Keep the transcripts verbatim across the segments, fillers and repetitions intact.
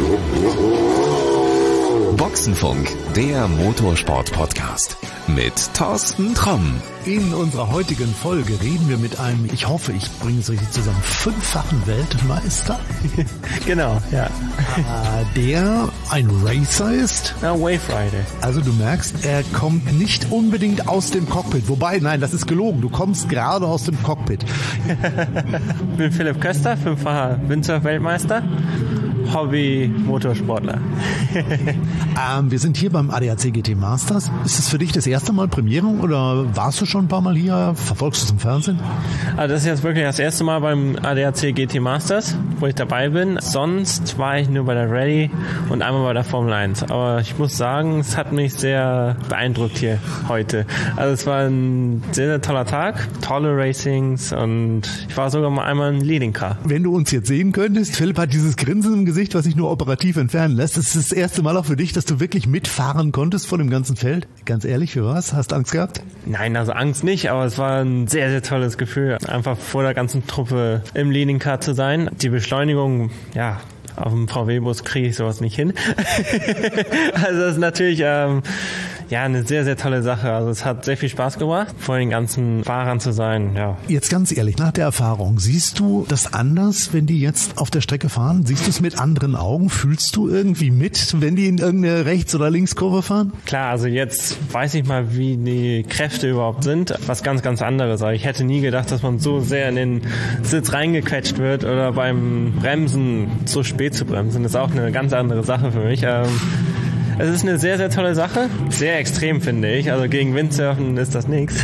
Boxenfunk, der Motorsport-Podcast mit Thorsten Tromm. In unserer heutigen Folge reden wir mit einem, ich hoffe, ich bringe es richtig zusammen, fünffachen Weltmeister. Genau, ja. Der ein Racer ist. Ja, Wave Rider. Also du merkst, er kommt nicht unbedingt aus dem Cockpit. Wobei, nein, das ist gelogen. Du kommst gerade aus dem Cockpit. Ich bin Philipp Köster, fünffacher Windsurf-Weltmeister. Hobby-Motorsportler. ähm, wir sind hier beim A D A C G T Masters. Ist es für dich das erste Mal Premiere oder warst du schon ein paar Mal hier? Verfolgst du es im Fernsehen? Also das ist jetzt wirklich das erste Mal beim A D A C G T Masters, wo ich dabei bin. Sonst war ich nur bei der Rallye und einmal bei der Formel eins. Aber ich muss sagen, es hat mich sehr beeindruckt hier heute. Also es war ein sehr, sehr toller Tag, tolle Racings und ich war sogar mal einmal in Leading Car. Wenn du uns jetzt sehen könntest, Philipp hat dieses Grinsen im Gesicht, was sich nur operativ entfernen lässt. Das ist das erste Mal auch für dich, dass du wirklich mitfahren konntest von dem ganzen Feld. Ganz ehrlich, für was? Hast du Angst gehabt? Nein, also Angst nicht, aber es war ein sehr, sehr tolles Gefühl, einfach vor der ganzen Truppe im Leading Car zu sein. Die Beschleunigung, ja, auf dem V W-Bus kriege ich sowas nicht hin. Also das ist natürlich ähm, ja eine sehr, sehr tolle Sache. Also es hat sehr viel Spaß gemacht, vor den ganzen Fahrern zu sein. Ja. Jetzt ganz ehrlich, nach der Erfahrung, siehst du das anders, wenn die jetzt auf der Strecke fahren? Siehst du es mit anderen Augen? Fühlst du irgendwie mit, wenn die in irgendeine Rechts- oder Linkskurve fahren? Klar, also jetzt weiß ich mal, wie die Kräfte überhaupt sind. Was ganz, ganz anderes. Also ich hätte nie gedacht, dass man so sehr in den Sitz reingequetscht wird oder beim Bremsen so spät zu bremsen. Das ist auch eine ganz andere Sache für mich. Ähm, es ist eine sehr, sehr tolle Sache. Sehr extrem, finde ich. Also gegen Windsurfen ist das nichts.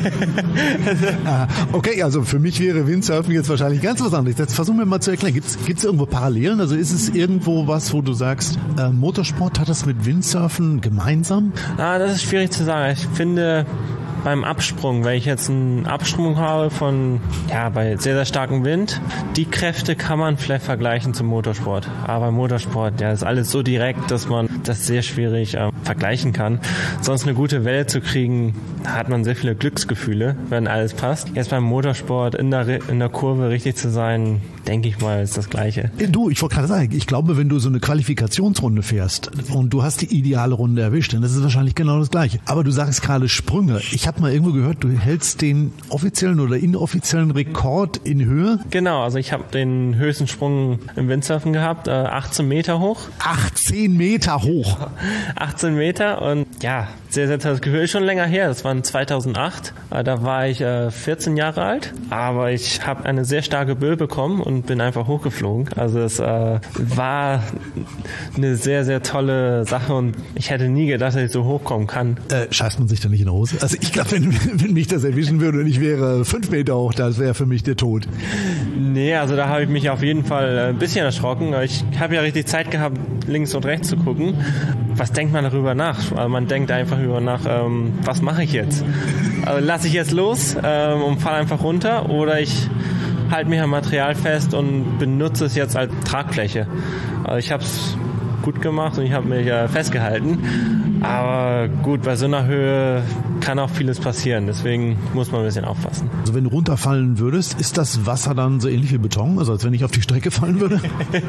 Okay, also für mich wäre Windsurfen jetzt wahrscheinlich ganz was anderes. Jetzt versuchen wir mal zu erklären. Gibt es irgendwo Parallelen? Also ist es irgendwo was, wo du sagst, äh, Motorsport hat das mit Windsurfen gemeinsam? Ah, das ist schwierig zu sagen. Ich finde, beim Absprung, wenn ich jetzt einen Absprung habe von, ja, bei sehr, sehr starkem Wind, die Kräfte kann man vielleicht vergleichen zum Motorsport. Aber beim Motorsport, ja, ist alles so direkt, dass man das sehr schwierig äh, vergleichen kann. Sonst eine gute Welle zu kriegen, da hat man sehr viele Glücksgefühle, wenn alles passt. Jetzt beim Motorsport in der, in der Kurve richtig zu sein, denke ich mal, ist das Gleiche. Du, ich wollte gerade sagen, ich glaube, wenn du so eine Qualifikationsrunde fährst und du hast die ideale Runde erwischt, dann ist es wahrscheinlich genau das Gleiche. Aber du sagst gerade Sprünge. Ich habe mal irgendwo gehört, du hältst den offiziellen oder inoffiziellen Rekord in Höhe. Genau, also ich habe den höchsten Sprung im Windsurfen gehabt, äh, achtzehn Meter hoch. achtzehn Meter hoch? achtzehn Meter und ja, sehr, sehr tolles Gefühl. Ist schon länger her, das war zweitausendacht. Äh, da war ich äh, vierzehn Jahre alt, aber ich habe eine sehr starke Böe bekommen und bin einfach hochgeflogen. Also es äh, war eine sehr, sehr tolle Sache und ich hätte nie gedacht, dass ich so hochkommen kann. Äh, scheißt man sich da nicht in die Hose? Also ich glaube, wenn, wenn mich das erwischen würde und ich wäre fünf Meter hoch, das wäre für mich der Tod. Nee, also da habe ich mich auf jeden Fall ein bisschen erschrocken. Ich habe ja richtig Zeit gehabt, links und rechts zu gucken. Was denkt man darüber nach? Also man denkt einfach über nach, ähm, was mache ich jetzt? Also lasse ich jetzt los ähm, und falle einfach runter oder ich halte mich am Material fest und benutze es jetzt als Tragfläche. Also ich habe es gut gemacht und ich habe mich äh, festgehalten. Aber gut, bei so einer Höhe kann auch vieles passieren. Deswegen muss man ein bisschen aufpassen. Also wenn du runterfallen würdest, ist das Wasser dann so ähnlich wie Beton? Also als wenn ich auf die Strecke fallen würde?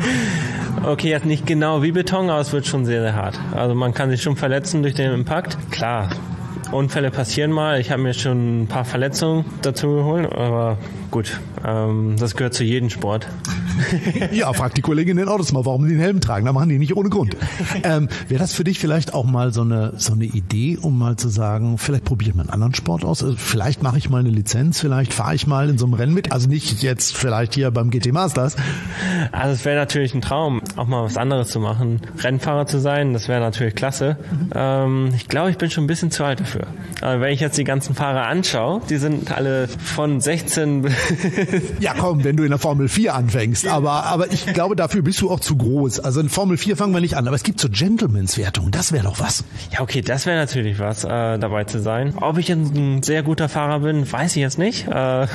Okay, jetzt nicht genau wie Beton, aber es wird schon sehr, sehr hart. Also man kann sich schon verletzen durch den Impact. Klar, Unfälle passieren mal. Ich habe mir schon ein paar Verletzungen dazu geholt, aber gut, ähm, das gehört zu jedem Sport. Ja, frag die Kollegin in den Autos mal, warum die den Helm tragen. Da machen die nicht ohne Grund. Ähm, wäre das für dich vielleicht auch mal so eine so eine Idee, um mal zu sagen, vielleicht probiere ich mal einen anderen Sport aus, also vielleicht mache ich mal eine Lizenz, vielleicht fahre ich mal in so einem Rennen mit, also nicht jetzt vielleicht hier beim G T Masters. Also es wäre natürlich ein Traum, auch mal was anderes zu machen. Rennfahrer zu sein, das wäre natürlich klasse. Mhm. Ähm, ich glaube, ich bin schon ein bisschen zu alt dafür. Aber wenn ich jetzt die ganzen Fahrer anschaue, die sind alle von sechzehn... Ja komm, wenn du in der Formel vier anfängst. Aber, aber ich glaube, dafür bist du auch zu groß. Also in Formel vier fangen wir nicht an. Aber es gibt so Gentleman's-Wertungen. Das wäre doch was. Ja, okay, das wäre natürlich was, äh, dabei zu sein. Ob ich ein sehr guter Fahrer bin, weiß ich jetzt nicht. Äh, also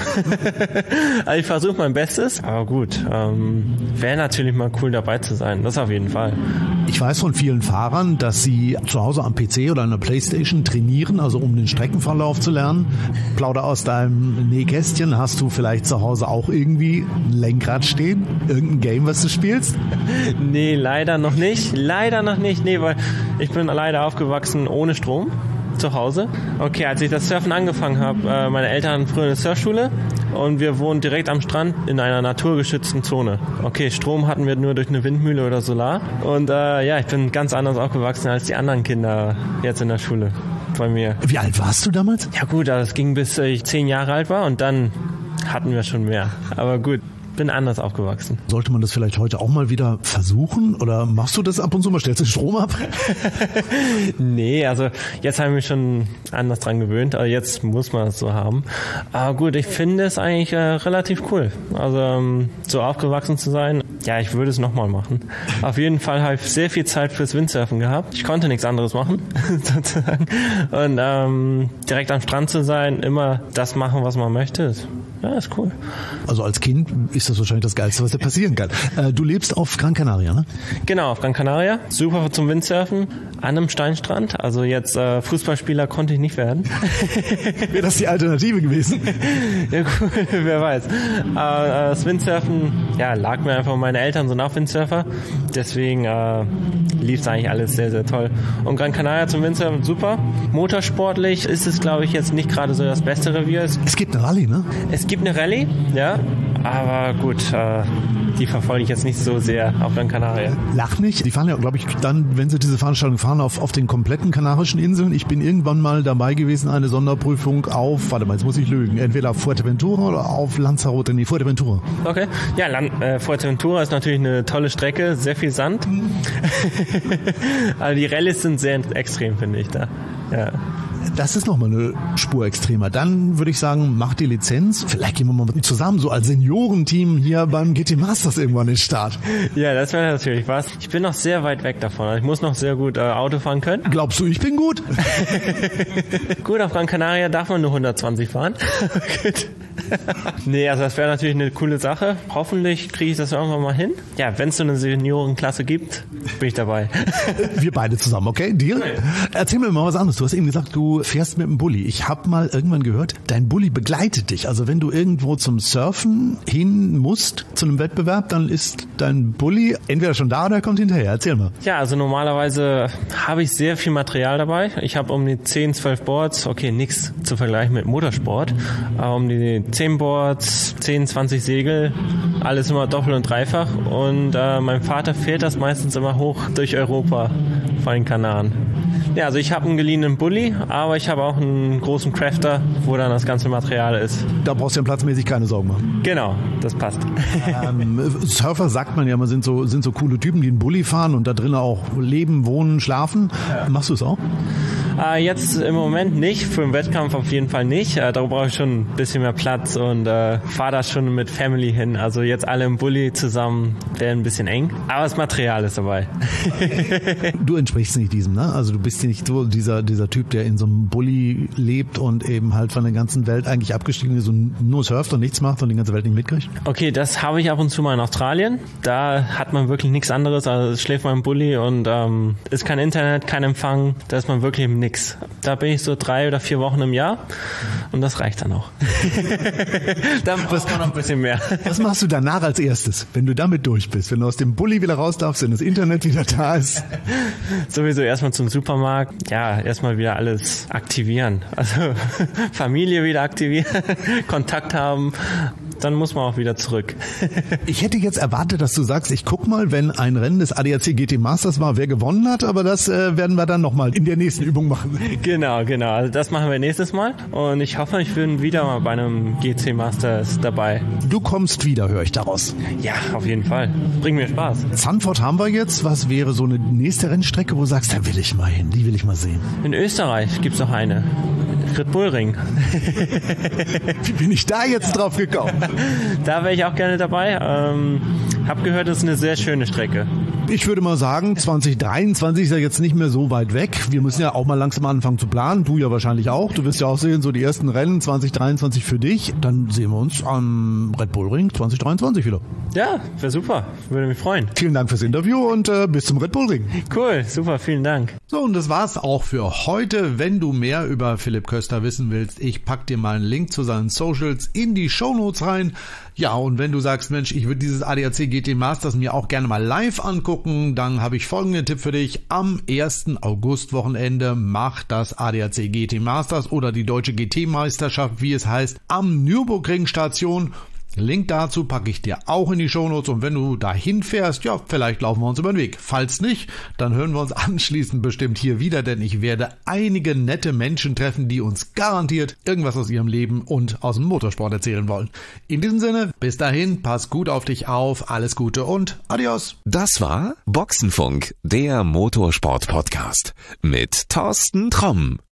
ich versuche mein Bestes. Aber gut, ähm, wäre natürlich mal cool, dabei zu sein. Das auf jeden Fall. Ich weiß von vielen Fahrern, dass sie zu Hause am P C oder an der Playstation trainieren, also um den Streckenverlauf zu lernen. Plauder aus deinem Nähkästchen. Hast du vielleicht zu Hause auch irgendwie ein Lenkrad stehen? Eltern? Irgendein Game, was du spielst? Nee, leider noch nicht. Leider noch nicht. Nee, weil ich bin leider aufgewachsen ohne Strom zu Hause. Okay, als ich das Surfen angefangen habe, äh, meine Eltern hatten früher eine Surfschule und wir wohnen direkt am Strand in einer naturgeschützten Zone. Okay, Strom hatten wir nur durch eine Windmühle oder Solar. Und äh, ja, ich bin ganz anders aufgewachsen als die anderen Kinder jetzt in der Schule bei mir. Wie alt warst du damals? Ja gut, das ging bis ich zehn Jahre alt war und dann hatten wir schon mehr. Aber gut. Bin anders aufgewachsen. Sollte man das vielleicht heute auch mal wieder versuchen? Oder machst du das ab und zu mal? Stellst du den Strom ab? Nee, also jetzt habe ich mich schon anders dran gewöhnt. Also jetzt muss man es so haben. Aber gut, ich finde es eigentlich äh, relativ cool. Also ähm, so aufgewachsen zu sein, ja, ich würde es nochmal machen. Auf jeden Fall habe ich sehr viel Zeit fürs Windsurfen gehabt. Ich konnte nichts anderes machen, sozusagen. Und ähm, direkt am Strand zu sein, immer das machen, was man möchte, ja, ist cool. Also als Kind ist das wahrscheinlich das Geilste, was dir passieren kann. Äh, du lebst auf Gran Canaria, ne? Genau, auf Gran Canaria. Super zum Windsurfen an einem Steinstrand. Also jetzt äh, Fußballspieler konnte ich nicht werden. Wäre das die Alternative gewesen? Ja gut, wer weiß. Aber äh, das Windsurfen, ja, lag mir einfach, meine Eltern sind auch Windsurfer. Deswegen äh, lief es eigentlich alles sehr, sehr toll. Und Gran Canaria zum Windsurfen, super. Motorsportlich ist es, glaube ich, jetzt nicht gerade so das beste Revier. Es gibt eine Rallye, ne? Es gibt eine Rallye, ja. Aber gut, äh, die verfolge ich jetzt nicht so sehr auf Gran Canaria. Lach nicht. Die fahren ja, glaube ich, dann, wenn sie diese Veranstaltung fahren, auf, auf den kompletten Kanarischen Inseln. Ich bin irgendwann mal dabei gewesen, eine Sonderprüfung auf, warte mal, jetzt muss ich lügen, entweder auf Fuerteventura oder auf Lanzarote. Nee, Fuerteventura. Okay. Ja, Land, äh, Fuerteventura ist natürlich eine tolle Strecke, sehr viel Sand. Also die Rallyes sind sehr extrem, finde ich da. Ja. Das ist nochmal eine Spur extremer. Dann würde ich sagen, mach die Lizenz. Vielleicht gehen wir mal zusammen so als Seniorenteam hier beim G T Masters irgendwann in den Start. Ja, das wäre natürlich was. Ich bin noch sehr weit weg davon. Ich muss noch sehr gut äh, Auto fahren können. Glaubst du, ich bin gut? Gut, auf Gran Canaria darf man nur hundertzwanzig fahren. Gut. Nee, also das wäre natürlich eine coole Sache. Hoffentlich kriege ich das irgendwann mal hin. Ja, wenn es so eine Seniorenklasse gibt, bin ich dabei. Wir beide zusammen, okay? Deal? Erzähl mir mal was anderes. Du hast eben gesagt, du fährst mit dem Bulli. Ich habe mal irgendwann gehört, dein Bulli begleitet dich. Also wenn du irgendwo zum Surfen hin musst, zu einem Wettbewerb, dann ist dein Bulli entweder schon da oder kommt hinterher. Erzähl mal. Ja, also normalerweise habe ich sehr viel Material dabei. Ich habe um die zehn, zwölf Boards. Okay, nichts zu vergleichen mit Motorsport. Aber um die zehn Boards, zehn, zwanzig Segel, alles immer doppelt und dreifach. Und äh, mein Vater fährt das meistens immer hoch durch Europa vor den Kanaren. Ja, also ich habe einen geliehenen Bulli, aber ich habe auch einen großen Crafter, wo dann das ganze Material ist. Da brauchst du ja platzmäßig keine Sorgen machen. Genau, das passt. Ähm, Surfer sagt man ja, man sind so, sind so coole Typen, die einen Bulli fahren und da drinnen auch leben, wohnen, schlafen. Ja. Machst du es auch? Äh, jetzt im Moment nicht, für den Wettkampf auf jeden Fall nicht. Äh, da brauche ich schon ein bisschen mehr Platz und äh, fahre da schon mit Family hin. Also jetzt alle im Bulli zusammen wäre ein bisschen eng, aber das Material ist dabei. Du entsprichst nicht diesem, ne? Also du bist nicht so dieser, dieser Typ, der in so einem Bulli lebt und eben halt von der ganzen Welt eigentlich abgestiegen ist und nur surft und nichts macht und die ganze Welt nicht mitkriegt? Okay, das habe ich ab und zu mal in Australien. Da hat man wirklich nichts anderes, also schläft man im Bulli und ähm, ist kein Internet, kein Empfang, da ist man wirklich im Nix. Da bin ich so drei oder vier Wochen im Jahr und das reicht dann auch. Da braucht man noch ein bisschen mehr. Was machst du danach als erstes, wenn du damit durch bist, wenn du aus dem Bulli wieder raus darfst, wenn das Internet wieder da ist? Sowieso erstmal zum Supermarkt, ja, erstmal wieder alles aktivieren. Also Familie wieder aktivieren, Kontakt haben, dann muss man auch wieder zurück. Ich hätte jetzt erwartet, dass du sagst, ich guck mal, wenn ein Rennen des A D A C G T Masters war, wer gewonnen hat, aber das äh, werden wir dann nochmal in der nächsten Übung machen. Genau, genau. Also das machen wir nächstes Mal und ich hoffe, ich bin wieder mal bei einem G T Masters dabei. Du kommst wieder, höre ich daraus. Ja, auf jeden Fall. Bringt mir Spaß. Zandvoort haben wir jetzt. Was wäre so eine nächste Rennstrecke, wo du sagst, da will ich mal hin, die will ich mal sehen? In Österreich gibt's noch eine. Red Bull Ring. Wie bin ich da jetzt drauf gekommen? Da wäre ich auch gerne dabei. Ähm, hab gehört, das ist eine sehr schöne Strecke. Ich würde mal sagen, zwanzig dreiundzwanzig ist ja jetzt nicht mehr so weit weg. Wir müssen ja auch mal langsam anfangen zu planen. Du ja wahrscheinlich auch. Du wirst ja auch sehen, so die ersten Rennen zwanzig dreiundzwanzig für dich. Dann sehen wir uns am Red Bull Ring zwanzig dreiundzwanzig wieder. Ja, wäre super. Würde mich freuen. Vielen Dank fürs Interview und äh, bis zum Red Bull Ring. Cool, super, vielen Dank. So, und das war's auch für heute. Wenn du mehr über Philipp Köster wissen willst, ich pack dir mal einen Link zu seinen Socials in die Shownotes rein. Ja, und wenn du sagst, Mensch, ich würde dieses A D A C G T Masters mir auch gerne mal live angucken, dann habe ich folgenden Tipp für dich. Am ersten August Wochenende macht das A D A C G T Masters oder die Deutsche G T-Meisterschaft, wie es heißt, am Nürburgring Station. Link dazu packe ich dir auch in die Shownotes und wenn du dahin fährst, ja, vielleicht laufen wir uns über den Weg. Falls nicht, dann hören wir uns anschließend bestimmt hier wieder, denn ich werde einige nette Menschen treffen, die uns garantiert irgendwas aus ihrem Leben und aus dem Motorsport erzählen wollen. In diesem Sinne, bis dahin, pass gut auf dich auf, alles Gute und adios. Das war Boxenfunk, der Motorsport-Podcast mit Thorsten Tromm.